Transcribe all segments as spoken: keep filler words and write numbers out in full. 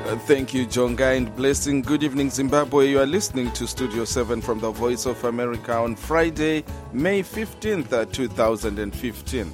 Uh, thank you, Jonga, and blessing. Good evening, Zimbabwe. You are listening to Studio seven from the Voice of America on Friday, May fifteenth, two thousand fifteen.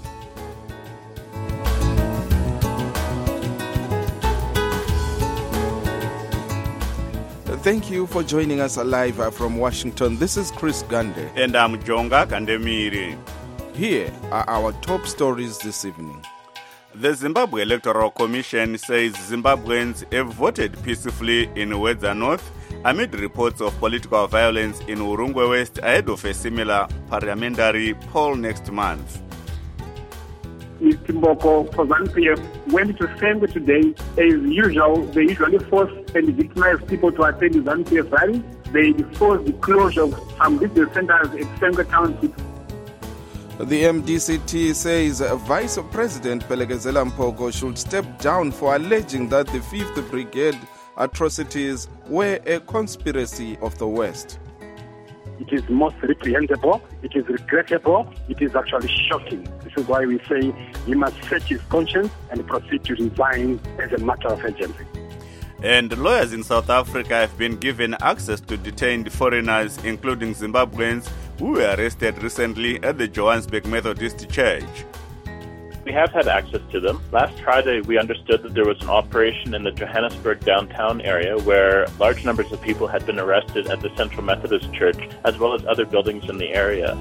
Thank you for joining us live from Washington. This is Chris Gande. And I'm Jonga Kandemiri. Here are our top stories this evening. The Zimbabwe Electoral Commission says Zimbabweans have voted peacefully in Wedza North amid reports of political violence in Urungwe West ahead of a similar parliamentary poll next month. Mister Mboko for ZANU P F went to Senga today. As usual, they usually force and victimize people to attend the ZANU P F rally. They forced the closure of some business centers at Senga Township. The M D C T says Vice President Pelekezela Mpogo should step down for alleging that the fifth Brigade atrocities were a conspiracy of the West. It is most reprehensible, it is regrettable, it is actually shocking. This is why we say he must search his conscience and proceed to resign as a matter of urgency. And lawyers in South Africa have been given access to detained foreigners, including Zimbabweans, who were arrested recently at the Johannesburg Methodist Church. We have had access to them. Last Friday, we understood that there was an operation in the Johannesburg downtown area where large numbers of people had been arrested at the Central Methodist Church, as well as other buildings in the area.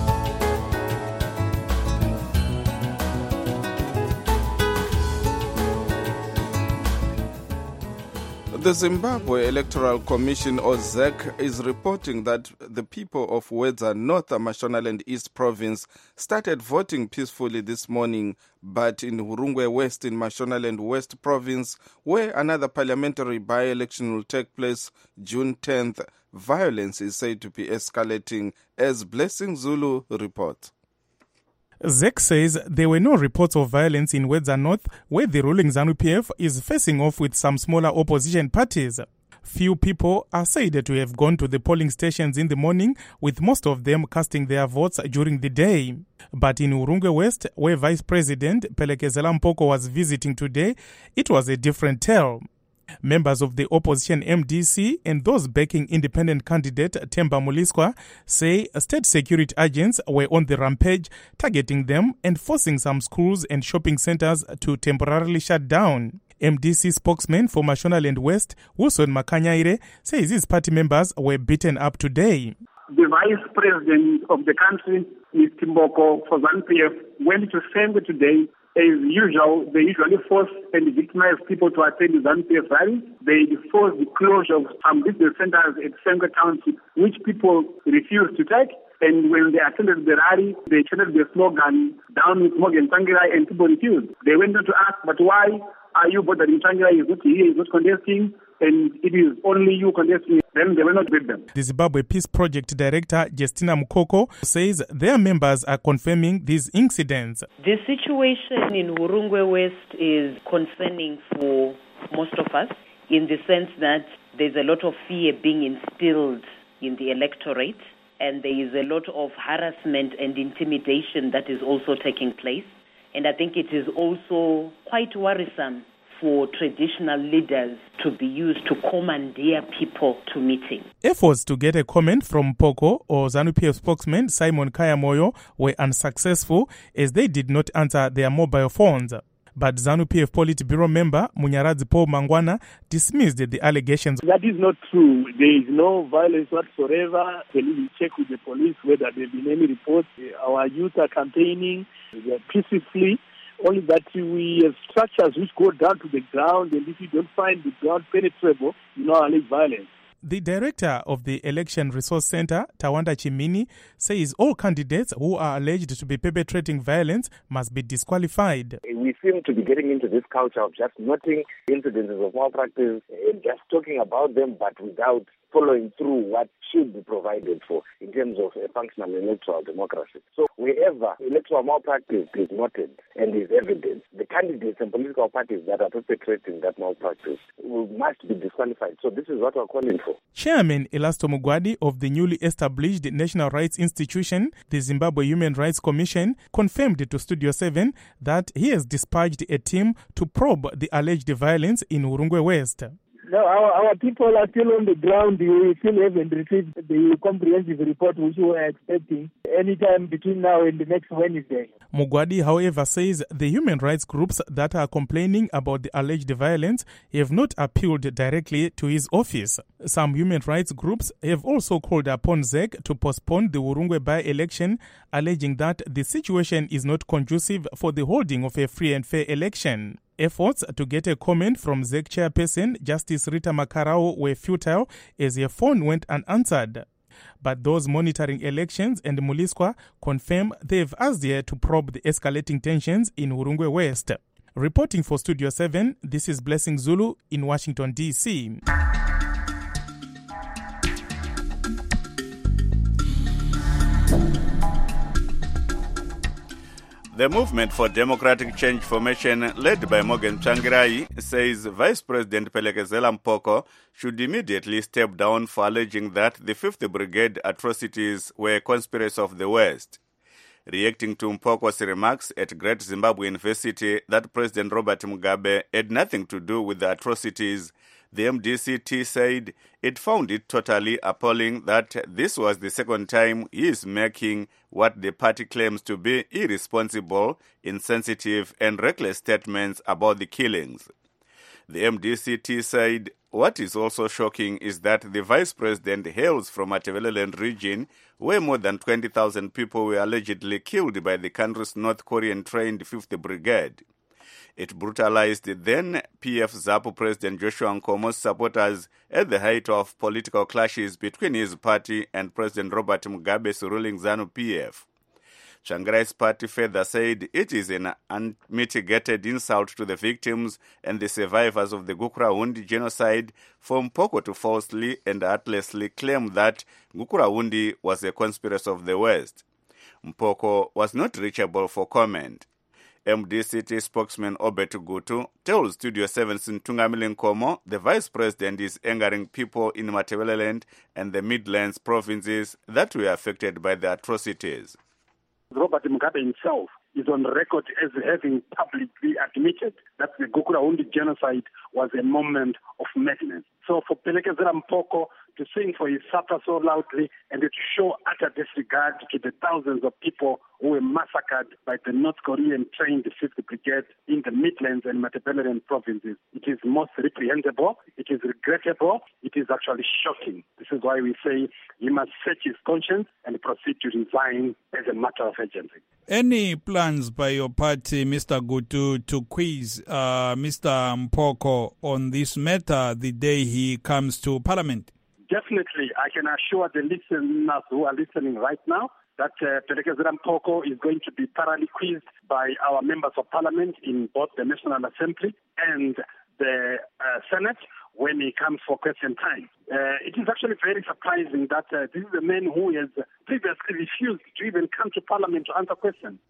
The Zimbabwe Electoral Commission, or Z E C, is reporting that the people of Wedza North, Mashonaland East Province, started voting peacefully this morning, but in Urungwe West in Mashonaland West Province, where another parliamentary by-election will take place June tenth, violence is said to be escalating, as Blessing Zulu reports. Z E C says there were no reports of violence in Wedza North, where the ruling ZANU P F is facing off with some smaller opposition parties. Few people are said to have gone to the polling stations in the morning, with most of them casting their votes during the day. But in Urungwe West, where Vice President Pelekezela Mpogo was visiting today, it was a different tale. Members of the opposition M D C and those backing independent candidate Themba Muliswa say state security agents were on the rampage, targeting them and forcing some schools and shopping centers to temporarily shut down. M D C spokesman for Mashonaland West, Wilson Makanyaire, says his party members were beaten up today. The Vice President of the country, Mister Mboko for ZANU P F, went to Senga today. As usual, they usually force and victimize people to attend the ZANU P F rally. They force the closure of some business centers at Senga Township, which people refused to take. And when they attended the rally, they chanted the slogan, "Down with Morgan Tsvangirai," and people refused. They went on to ask, but why are you bothering Tsvangirai? He's not here, he's not contesting, and it is only you contesting. Then they were not with them. The Zimbabwe Peace Project Director, Justina Mukoko, says their members are confirming these incidents. The situation in Urungwe West is concerning for most of us, in the sense that there's a lot of fear being instilled in the electorate, and there is a lot of harassment and intimidation that is also taking place. And I think it is also quite worrisome for traditional leaders to be used to commandeer people to meetings. Efforts to get a comment from Mpogo or ZANU P F spokesman Simon Kayamoyo were unsuccessful, as they did not answer their mobile phones. But ZANU P F Politburo member Munyaradzi Paul Mangwana dismissed the allegations. That is not true. There is no violence whatsoever. Can you check with the police whether there have been any reports? Our youth are campaigning peacefully. Only that we have structures which go down to the ground, and if you don't find the ground penetrable, you know, allege violence. The director of the Election Resource Center, Tawanda Chimini, says all candidates who are alleged to be perpetrating violence must be disqualified. We seem to be getting into this culture of just noting incidences of malpractice and just talking about them, but without following through what should be provided for in terms of a functional electoral democracy. So wherever electoral malpractice is noted and is evident, the candidates and political parties that are perpetrating that malpractice must be disqualified. So this is what we're calling for. for. Chairman Elasto Mugwadi of the newly established National Rights Institution, the Zimbabwe Human Rights Commission, confirmed to Studio seven that he has dispatched a team to probe the alleged violence in Urungwe West. No, our, our people are still on the ground. We still haven't received the comprehensive report which we were expecting anytime between now and the next Wednesday. Mugwadi, however, says the human rights groups that are complaining about the alleged violence have not appealed directly to his office. Some human rights groups have also called upon Z E C to postpone the Urungwe by-election, alleging that the situation is not conducive for the holding of a free and fair election. Efforts to get a comment from Z E C chairperson Justice Rita Makarao were futile as her phone went unanswered. But those monitoring elections and Muliswa confirm they've asked her to probe the escalating tensions in Urungwe West. Reporting for Studio seven, this is Blessing Zulu in Washington, D C The Movement for Democratic Change Formation, led by Morgan Tsvangirai, says Vice President Phelekezela Mpoko should immediately step down for alleging that the fifth Brigade atrocities were a conspiracy of the West. Reacting to Mpoko's remarks at Great Zimbabwe University that President Robert Mugabe had nothing to do with the atrocities, the M D C T said it found it totally appalling that this was the second time he is making what the party claims to be irresponsible, insensitive, and reckless statements about the killings. The M D C T said what is also shocking is that the vice president hails from Matabeleland region, where more than twenty thousand people were allegedly killed by the country's North Korean-trained fifth Brigade. It brutalized then P F ZAPU President Joshua Nkomo's supporters at the height of political clashes between his party and President Robert Mugabe's ruling ZANU-P F. Tsvangirai's party further said it is an unmitigated insult to the victims and the survivors of the Gukurahundi genocide for Mpoko to falsely and heartlessly claim that Gukurahundi was a conspiracy of the West. Mpoko was not reachable for comment. M D C T spokesman Obet Gutu tells Studio seven's Ntungamili Nkomo the vice president is angering people in Matabeleland and the Midlands provinces that were affected by the atrocities. Robert Mugabe himself is on record as having publicly admitted that the Gukurahundi genocide was a moment of madness. So for Phelekezela Mpoko to sing for his supper so loudly and to show utter disregard to the thousands of people who were massacred by the North Korean-trained fifth Brigade in the Midlands and Matabeleland provinces, it is most reprehensible, it is regrettable, it is actually shocking. This is why we say he must search his conscience and proceed to resign as a matter of urgency. Any plans by your party, Mister Gutu, to quiz uh, Mister Mpoko on this matter the day he comes to Parliament? Definitely. I can assure the listeners who are listening right now that uh, Phelekezela Mpoko is going to be thoroughly quizzed by our members of Parliament in both the National Assembly and the uh, Senate when he comes for question time. Uh, it is actually very surprising that uh, this is a man who has previously refused to even come to Parliament to answer questions.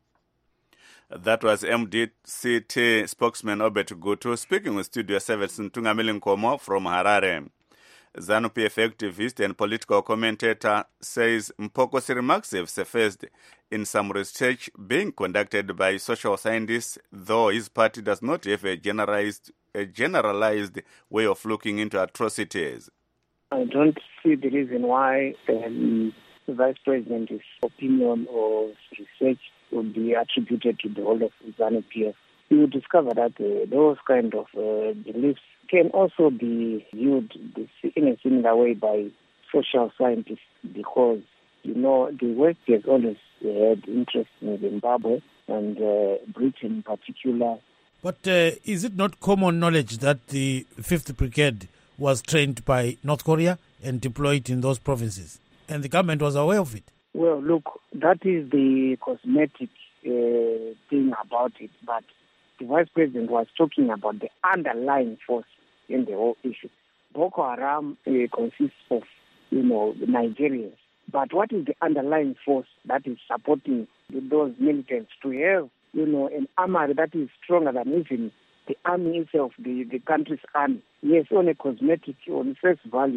That was M D C T spokesman Obet Gutu speaking with Studio seven's Ntungamili Nkomo from Harare. ZANU-P F activist and political commentator says Mpoko's remarks have surfaced in some research being conducted by social scientists, though his party does not have a generalized, a generalized way of looking into atrocities. I don't see the reason why um, the Vice President's opinion or research would be attributed to the whole of ZANU-P F. You will discover that uh, those kind of uh, beliefs can also be viewed in a similar way by social scientists because, you know, the West has always had interest in Zimbabwe and uh, Britain in particular. But uh, is it not common knowledge that the fifth Brigade was trained by North Korea and deployed in those provinces? And the government was aware of it? Well, look, that is the cosmetic uh, thing about it, but the Vice President was talking about the underlying force in the whole issue. Boko Haram uh, consists of, you know, the Nigerians. But what is the underlying force that is supporting those militants to have, you know, an army that is stronger than even the army itself, the, the country's army? Yes, on a cosmetic, on face value,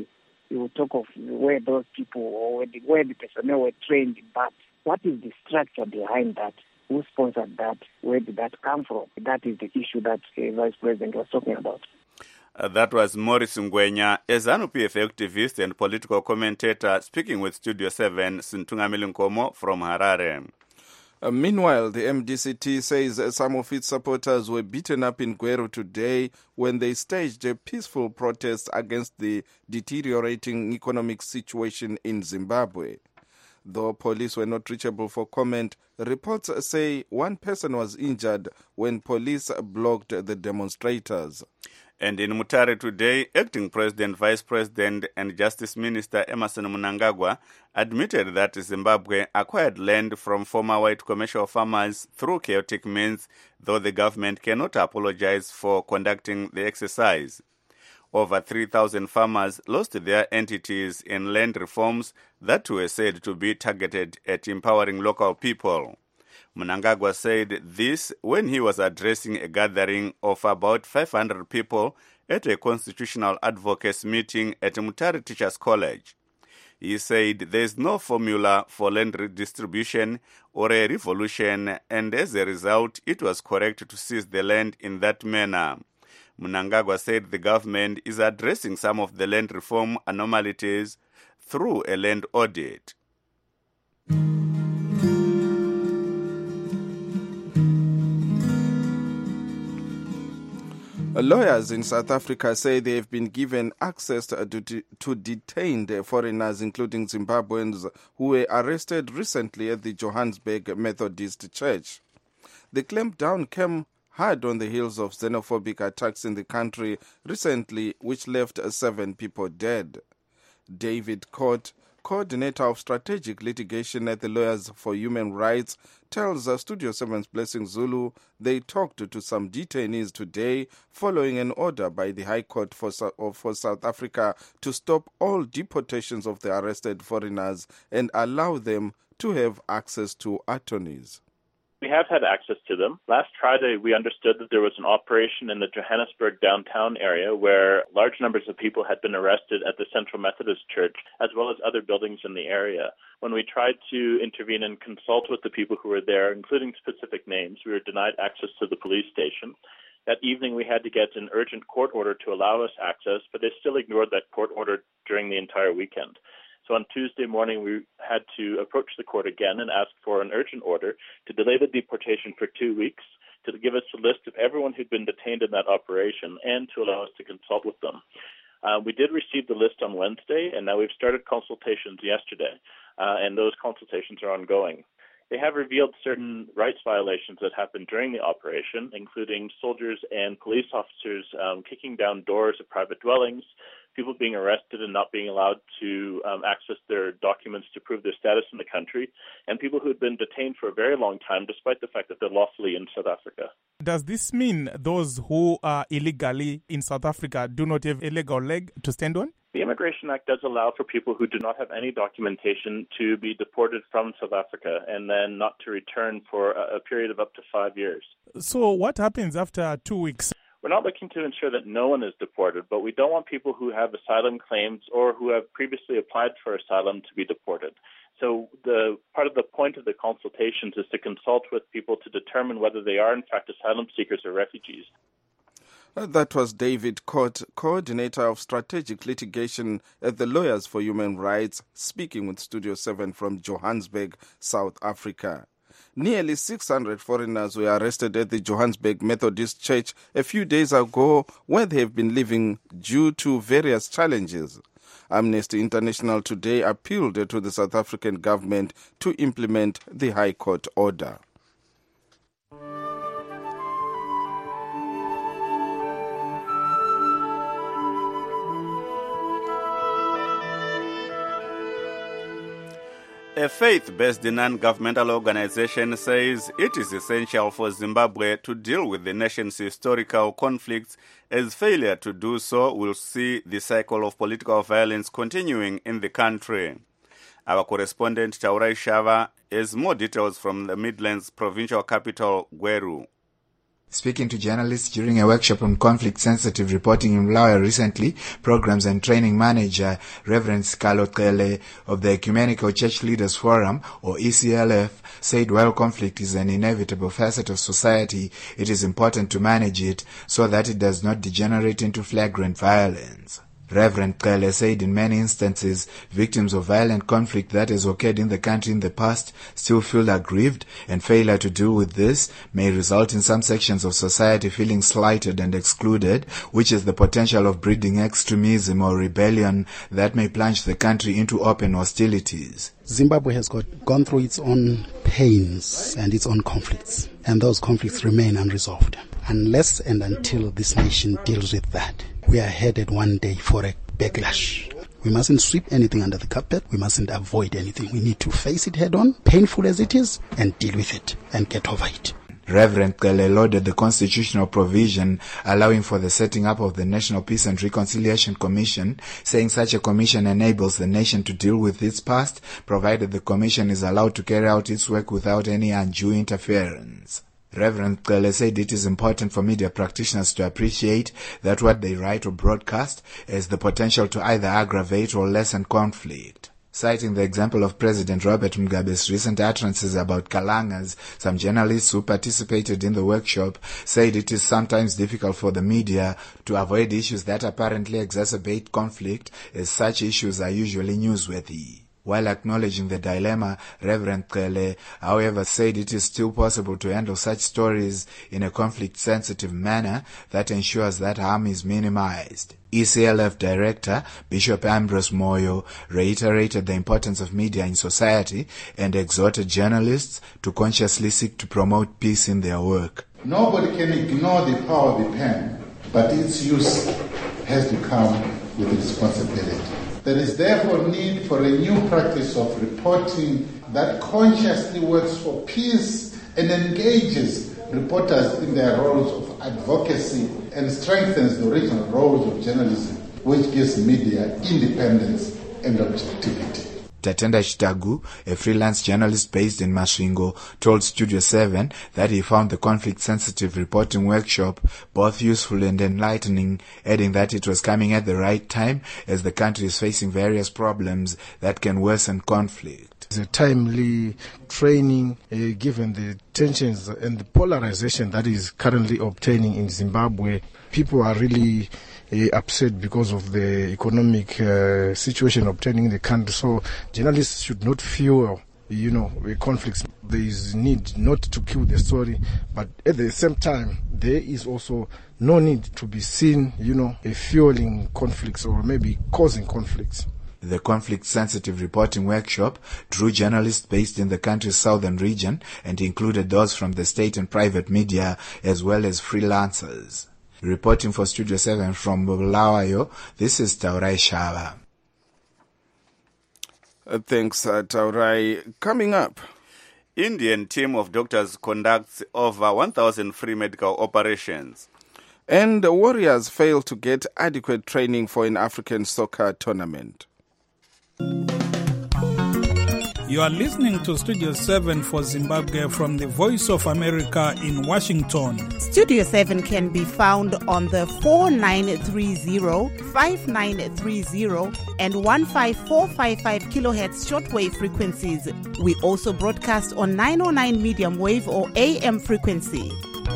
you will talk of where those people or where the, where the personnel were trained, but what is the structure behind that? Who sponsored that? Where did that come from? That is the issue that the Vice President was talking about. Uh, that was Morris Ngwenya, a ZANU-P F activist and political commentator, speaking with Studio seven, Sintungamili Nkomo from Harare. Uh, meanwhile, the M D C T says uh, some of its supporters were beaten up in Gweru today when they staged a peaceful protest against the deteriorating economic situation in Zimbabwe. Though police were not reachable for comment, reports say one person was injured when police blocked the demonstrators. And in Mutare today, acting President, Vice President and Justice Minister Emmerson Mnangagwa admitted that Zimbabwe acquired land from former white commercial farmers through chaotic means, though the government cannot apologize for conducting the exercise. Over three thousand farmers lost their entities in land reforms that were said to be targeted at empowering local people. Mnangagwa said this when he was addressing a gathering of about five hundred people at a constitutional advocacy meeting at Mutare Teachers College. He said there is no formula for land redistribution or a revolution, and as a result, it was correct to seize the land in that manner. Mnangagwa said the government is addressing some of the land reform anomalies through a land audit. Lawyers in South Africa say they have been given access to, to, to detained foreigners, including Zimbabweans, who were arrested recently at the Johannesburg Methodist Church. The clampdown came hard on the heels of xenophobic attacks in the country recently, which left seven people dead. David Court, coordinator of strategic litigation at the Lawyers for Human Rights, tells uh, Studio seven's Blessing Zulu they talked to, to some detainees today following an order by the High Court for, for South Africa to stop all deportations of the arrested foreigners and allow them to have access to attorneys. We have had access to them. Last Friday, we understood that there was an operation in the Johannesburg downtown area where large numbers of people had been arrested at the Central Methodist Church, as well as other buildings in the area. When we tried to intervene and consult with the people who were there, including specific names, we were denied access to the police station. That evening, we had to get an urgent court order to allow us access, but they still ignored that court order during the entire weekend. So on Tuesday morning, we had to approach the court again and ask for an urgent order to delay the deportation for two weeks, to give us a list of everyone who'd been detained in that operation, and to allow us to consult with them. Uh, we did receive the list on Wednesday, and now we've started consultations yesterday, uh, and those consultations are ongoing. They have revealed certain rights violations that happened during the operation, including soldiers and police officers um, kicking down doors of private dwellings, people being arrested and not being allowed to um, access their documents to prove their status in the country, and people who had been detained for a very long time despite the fact that they're lawfully in South Africa. Does this mean those who are illegally in South Africa do not have a legal leg to stand on? The Immigration Act does allow for people who do not have any documentation to be deported from South Africa and then not to return for a period of up to five years. So what happens after two weeks? We're not looking to ensure that no one is deported, but we don't want people who have asylum claims or who have previously applied for asylum to be deported. So the part of the point of the consultations is to consult with people to determine whether they are in fact asylum seekers or refugees. That was David Court, coordinator of strategic litigation at the Lawyers for Human Rights, speaking with Studio seven from Johannesburg, South Africa. Nearly six hundred foreigners were arrested at the Johannesburg Methodist Church a few days ago, where they have been living due to various challenges. Amnesty International today appealed to the South African government to implement the High Court order. A faith-based non-governmental organization says it is essential for Zimbabwe to deal with the nation's historical conflicts, as failure to do so will see the cycle of political violence continuing in the country. Our correspondent Taurai Shava has more details from the Midlands provincial capital, Gweru. Speaking to journalists during a workshop on conflict-sensitive reporting in Bulawayo recently, Programs and Training Manager Reverend Sikalo Cele of the Ecumenical Church Leaders Forum, or E C L F, said while conflict is an inevitable facet of society, it is important to manage it so that it does not degenerate into flagrant violence. Reverend Cele said in many instances, victims of violent conflict that has occurred in the country in the past still feel aggrieved, and failure to deal with this may result in some sections of society feeling slighted and excluded, which is the potential of breeding extremism or rebellion that may plunge the country into open hostilities. Zimbabwe has got, gone through its own pains and its own conflicts, and those conflicts remain unresolved. Unless and until this nation deals with that, we are headed one day for a backlash. We mustn't sweep anything under the carpet. We mustn't avoid anything. We need to face it head on, painful as it is, and deal with it and get over it. Reverend Cele lauded the constitutional provision allowing for the setting up of the National Peace and Reconciliation Commission, saying such a commission enables the nation to deal with its past, provided the commission is allowed to carry out its work without any undue interference. Reverend Cele said it is important for media practitioners to appreciate that what they write or broadcast has the potential to either aggravate or lessen conflict. Citing the example of President Robert Mugabe's recent utterances about Kalangas, some journalists who participated in the workshop said it is sometimes difficult for the media to avoid issues that apparently exacerbate conflict, as such issues are usually newsworthy. While acknowledging the dilemma, Reverend Cele, however, said it is still possible to handle such stories in a conflict-sensitive manner that ensures that harm is minimized. E C L F Director Bishop Ambrose Moyo reiterated the importance of media in society and exhorted journalists to consciously seek to promote peace in their work. Nobody can ignore the power of the pen, but its use has to come with responsibility. There is therefore need for a new practice of reporting that consciously works for peace and engages reporters in their roles of advocacy and strengthens the original roles of journalism, which gives media independence and objectivity. Tatenda Shitagu, a freelance journalist based in Masvingo, told Studio seven that he found the conflict-sensitive reporting workshop both useful and enlightening, adding that it was coming at the right time as the country is facing various problems that can worsen conflict. It's a timely training uh, given the tensions and the polarization that is currently obtaining in Zimbabwe. People are really uh, upset because of the economic uh, situation obtaining in the country. So journalists should not fuel, you know, conflicts. There is need not to kill the story, but at the same time, there is also no need to be seen, you know, uh, fueling conflicts or maybe causing conflicts. The conflict-sensitive reporting workshop drew journalists based in the country's southern region and included those from the state and private media as well as freelancers. Reporting for Studio seven from Bulawayo, this is Taurai Shava. Uh, thanks, uh, Taurai. Coming up, Indian team of doctors conducts over one thousand free medical operations. And the Warriors fail to get adequate training for an African soccer tournament. You are listening to Studio seven for Zimbabwe from the Voice of America in Washington. Studio seven can be found on the four nine three zero, five nine three zero and one five four five five kilohertz shortwave frequencies. We also broadcast on nine oh nine medium wave or A M frequency.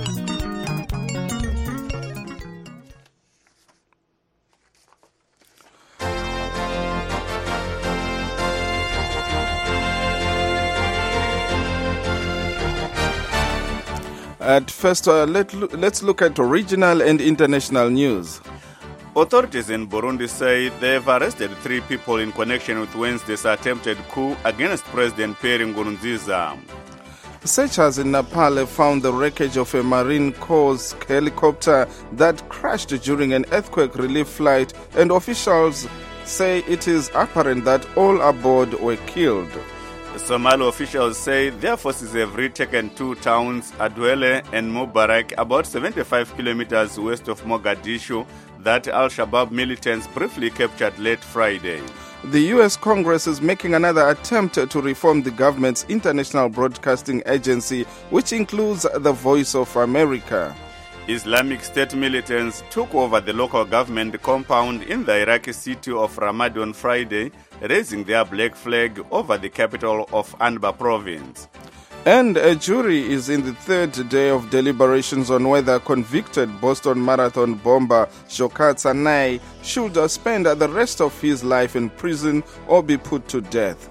At first, uh, let, let's look at regional and international news. Authorities in Burundi say they've arrested three people in connection with Wednesday's attempted coup against President Pierre Nkurunziza. Searchers in Nepal have found the wreckage of a Marine Corps helicopter that crashed during an earthquake relief flight, and officials say it is apparent that all aboard were killed. Somali officials say their forces have retaken two towns, Adwele and Mubarak, about seventy-five kilometers west of Mogadishu, that Al-Shabaab militants briefly captured late Friday. The U S Congress is making another attempt to reform the government's international broadcasting agency, which includes the Voice of America. Islamic State militants took over the local government compound in the Iraqi city of Ramadi on Friday, raising their black flag over the capital of Anbar province. And a jury is in the third day of deliberations on whether convicted Boston Marathon bomber Shoukat Sanai should spend the rest of his life in prison or be put to death.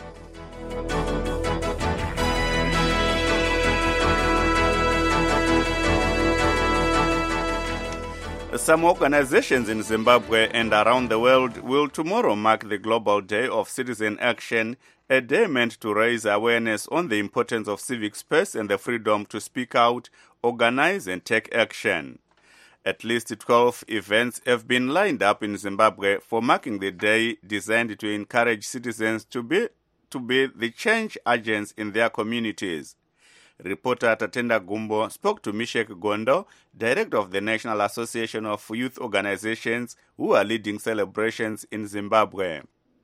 Some organizations in Zimbabwe and around the world will tomorrow mark the Global Day of Citizen Action, a day meant to raise awareness on the importance of civic space and the freedom to speak out, organize and take action. At least twelve events have been lined up in Zimbabwe for marking the day, designed to encourage citizens to be, to be the change agents in their communities. Reporter Tatenda Gumbo spoke to Mishek Gondo, director of the National Association of Youth Organizations, who are leading celebrations in Zimbabwe.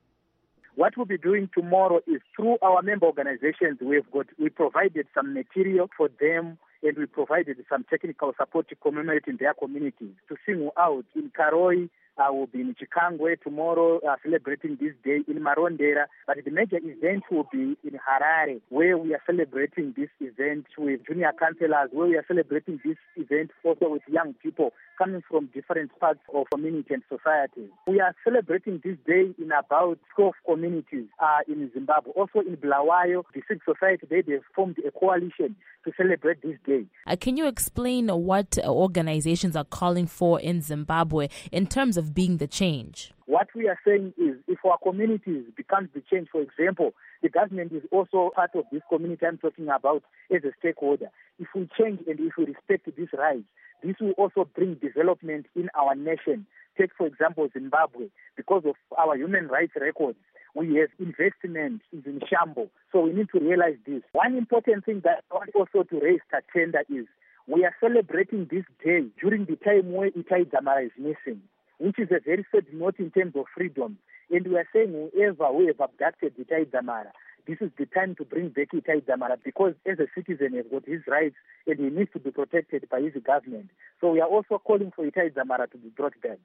What we'll be doing tomorrow is through our member organizations, we've got, we provided some material for them and we provided some technical support to commemorate in their communities. To sing out in Karoi, I will be in Chikangwe tomorrow uh, celebrating this day in Marondera, but the major event will be in Harare, where we are celebrating this event with junior councillors, where we are celebrating this event also with young people coming from different parts of community and society. We are celebrating this day in about twelve communities uh, in Zimbabwe. Also in Bulawayo, the Civic Society, they have formed a coalition to celebrate this day. Uh, can you explain what organizations are calling for in Zimbabwe in terms of being the change? What we are saying is if our communities becomes the change, for example, the government is also part of this community I'm talking about as a stakeholder. If we change and if we respect these rights, this will also bring development in our nation. Take, for example, Zimbabwe. Because of our human rights records, we have investment in shambles. So we need to realize this. One important thing that I want also to raise Tatenda is we are celebrating this day during the time where Itai Dzamara is missing, which is a very sad note in terms of freedom. And we are saying whoever who have abducted Itai Dzamara, this is the time to bring back Itai Dzamara, because as a citizen he has got his rights and he needs to be protected by his government. So we are also calling for Itai Dzamara to be brought back.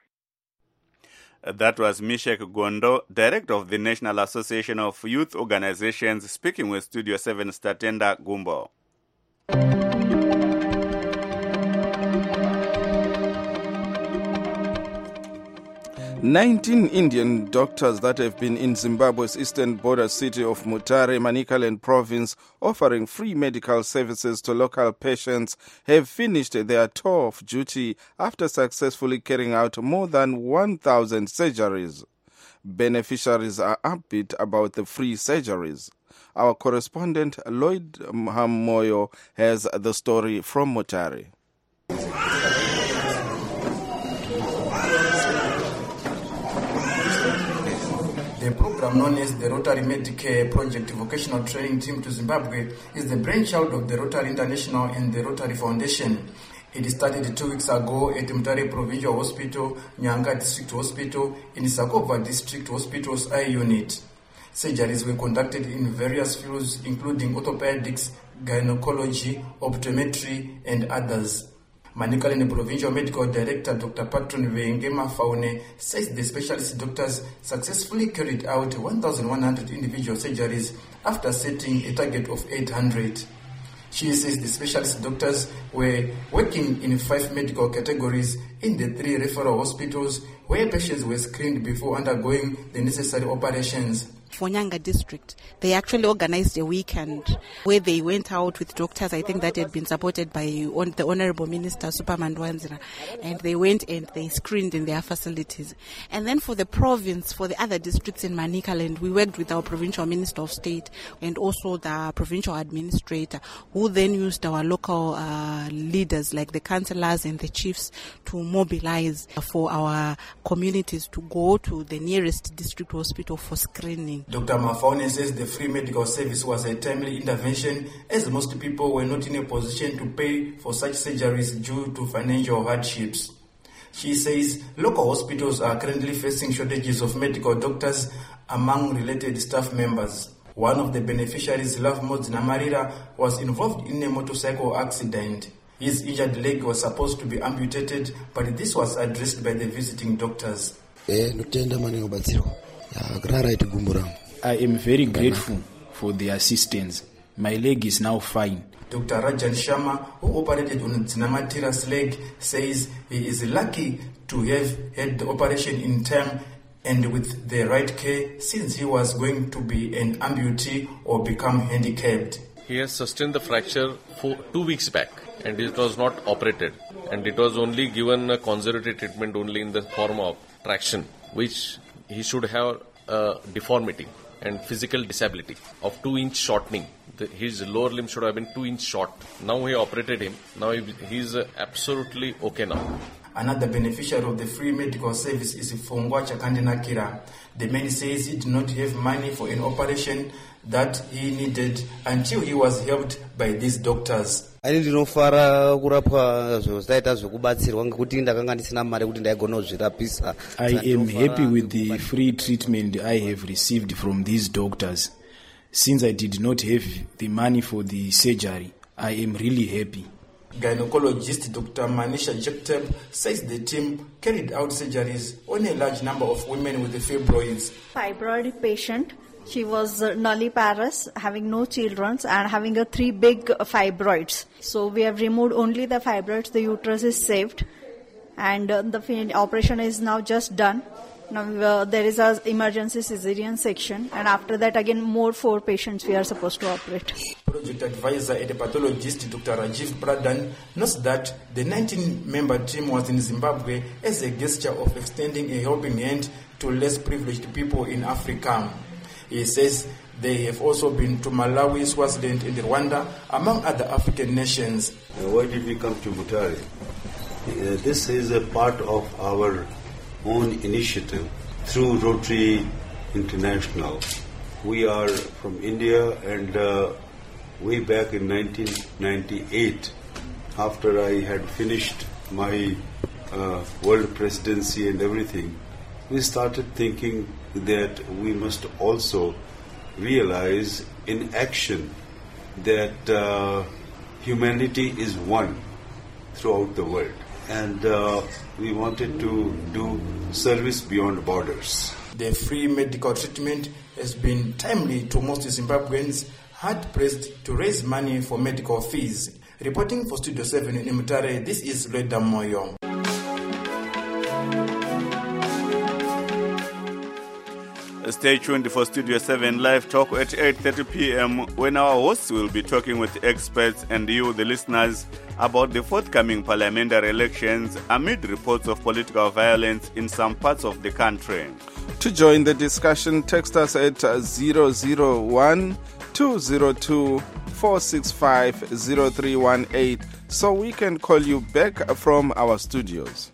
That was Mishek Gondo, director of the National Association of Youth Organizations, speaking with Studio seven's Tatenda Gumbo. nineteen Indian doctors that have been in Zimbabwe's eastern border city of Mutare, Manicaland province, offering free medical services to local patients, have finished their tour of duty after successfully carrying out more than one thousand surgeries. Beneficiaries are upbeat about the free surgeries. Our correspondent Lloyd Hamoyo has the story from Mutare. The program known as the Rotary Medicare Project Vocational Training Team to Zimbabwe is the brainchild of the Rotary International and the Rotary Foundation. It started two weeks ago at Mutare Provincial Hospital, Nyanga District Hospital, and Sakova District Hospital's eye unit. Surgeries were conducted in various fields including orthopedics, gynecology, optometry, and others. Manicaland Provincial Medical Director Doctor Patron Vengema Faune says the specialist doctors successfully carried out one thousand one hundred individual surgeries after setting a target of eight hundred. She says the specialist doctors were working in five medical categories in the three referral hospitals where patients were screened before undergoing the necessary operations. For Nyanga district, they actually organized a weekend where they went out with doctors, I think that had been supported by on the Honorable Minister Superman Wanzira, and they went and they screened in their facilities. And then for the province, for the other districts in Manicaland, we worked with our provincial Minister of State and also the provincial administrator, who then used our local uh, leaders like the councillors and the chiefs to mobilize for our communities to go to the nearest district hospital for screening. Doctor Mafaune says the free medical service was a timely intervention as most people were not in a position to pay for such surgeries due to financial hardships. She says local hospitals are currently facing shortages of medical doctors among related staff members. One of the beneficiaries, Love Mods Namarira, was involved in a motorcycle accident. His injured leg was supposed to be amputated, but this was addressed by the visiting doctors. I am very grateful for the assistance. My leg is now fine. Doctor Rajan Sharma, who operated on Dzinamatira's leg, says he is lucky to have had the operation in time and with the right care, since he was going to be an amputee or become handicapped. He has sustained the fracture for two weeks back, and it was not operated, and it was only given a conservative treatment only in the form of traction, which he should have a deformity and physical disability of two inch shortening. The, his lower limb should have been two inch short. Now he operated him. Now he is absolutely okay now. Another beneficiary of the free medical service is Fongwa Chakandenakira. The man says he did not have money for an operation that he needed until he was helped by these doctors. I ndinofara kurapwa zvostaita zvokubatsirwa ngekuti ndakanga ndisina mari kuti ndaigona kuzvirapisa. I am happy with the free treatment I have received from these doctors. Since I did not have the money for the surgery, I am really happy. Gynecologist Doctor Manisha Jektab says the team carried out surgeries on a large number of women with the fibroids. Fibroid patient. She was uh, nulliparous, having no children and having a three big uh, fibroids. So we have removed only the fibroids. The uterus is saved, and uh, the fin- operation is now just done. Now uh, there is a emergency cesarean section, and after that again more four patients we are supposed to operate. Project advisor at the pathologist Doctor Rajiv Pradhan notes that the nineteen-member team was in Zimbabwe as a gesture of extending a helping hand to less privileged people in Africa. He says they have also been to Malawi, Swaziland, and Rwanda, among other African nations. Uh, why did we come to Mutare? Uh, this is a part of our own initiative through Rotary International. We are from India, and uh, way back in nineteen ninety-eight, after I had finished my uh, world presidency and everything, we started thinking that we must also realize in action that uh, humanity is one throughout the world. And uh, we wanted to do service beyond borders. The free medical treatment has been timely to most Zimbabweans hard-pressed to raise money for medical fees. Reporting for Studio seven in Mutare, this is Reda Moyo. Stay tuned for Studio seven Live Talk at eight thirty p.m. when our hosts will be talking with experts and you, the listeners, about the forthcoming parliamentary elections amid reports of political violence in some parts of the country. To join the discussion, text us at zero zero one, two zero two, four six five, zero three one eight so we can call you back from our studios.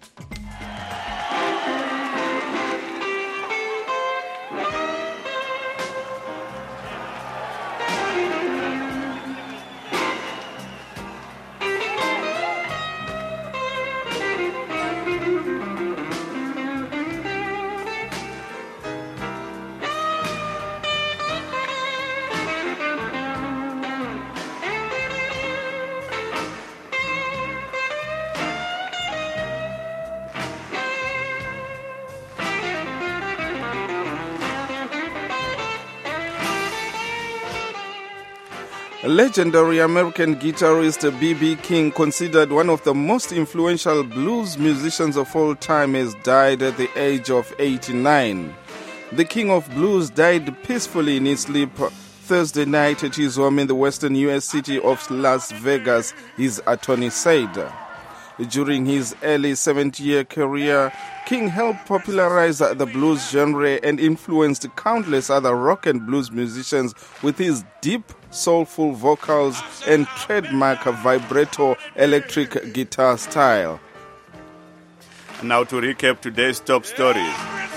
Legendary American guitarist B B King, considered one of the most influential blues musicians of all time, has died at the age of eighty-nine. The King of Blues died peacefully in his sleep Thursday night at his home in the western U S city of Las Vegas, his attorney said. During his early seventy-year career, King helped popularize the blues genre and influenced countless other rock and blues musicians with his deep, soulful vocals and trademark vibrato electric guitar style. Now to recap today's top stories.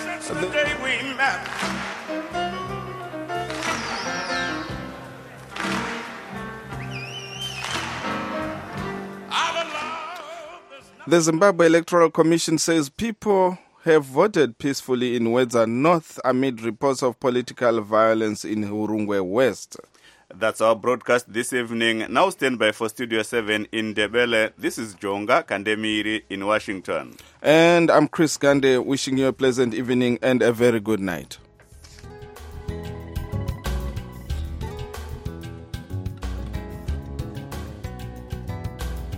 The Zimbabwe Electoral Commission says people have voted peacefully in Wedza North amid reports of political violence in Hurungwe West. That's our broadcast this evening. Now stand by for Studio seven in Ndebele. This is Jonga Kandemiri in Washington. And I'm Chris Gande, wishing you a pleasant evening and a very good night.